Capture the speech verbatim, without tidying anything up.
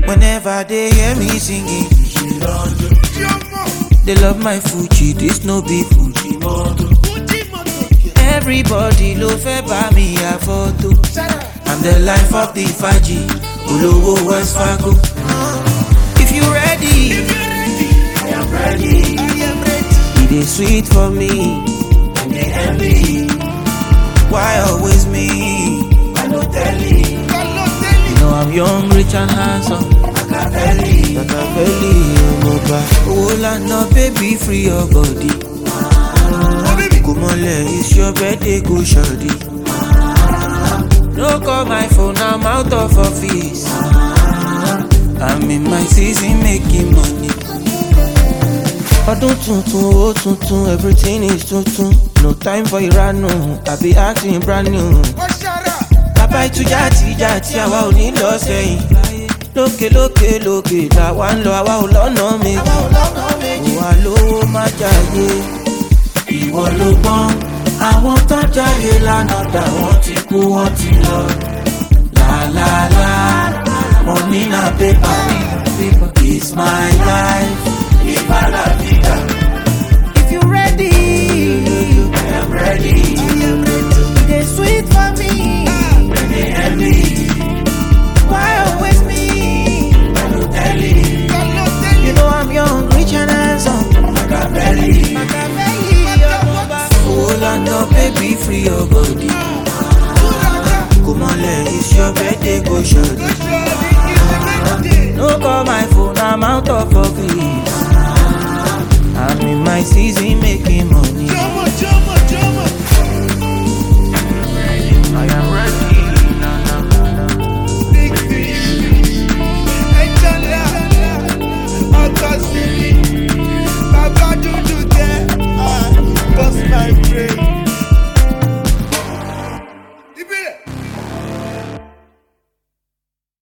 Whenever they hear me singing, they love my Fuji, this no be Fuji moto. Everybody love by me a photo. I'm the life of the Faji, Olowo West Fargo. If you ready, I am ready. It is sweet for me, and they envy. Why always me? I no tell you. You know I'm young, rich and handsome. Machiavelli, Machiavelli, Omoba. Oh, no baby, free your body. Come on, it's your birthday, go shawty. No call my phone, I'm out of office. I'm in my season making money. Ọdún tuntun, owó tuntun, everything is tuntun. No time for Iranu, I be acting brand new. Bàbá ìtú jàti jàti, àwa ò ní lọ sẹ́yìn. Lókè lókè lókè, làwa ń lọ, àwa ò lọ́nà méjì. Òwà lówó má jàyé, ìwọ ló gbọ́n. Àwọn tó jáde lánàá dà wọ́n ti kú wọ́n ti lọ. Làlàlà, money na paper, it's my life. If you ready, I am ready. It is sweet for me. When they envy, why always me? I no tell you. You know I'm young, rich and handsome. Machiavelli, Machiavelli, oh, and no baby, free your body. Come on, it's your birthday, go shawty. No call my phone, I'm out of office. I'm in my season making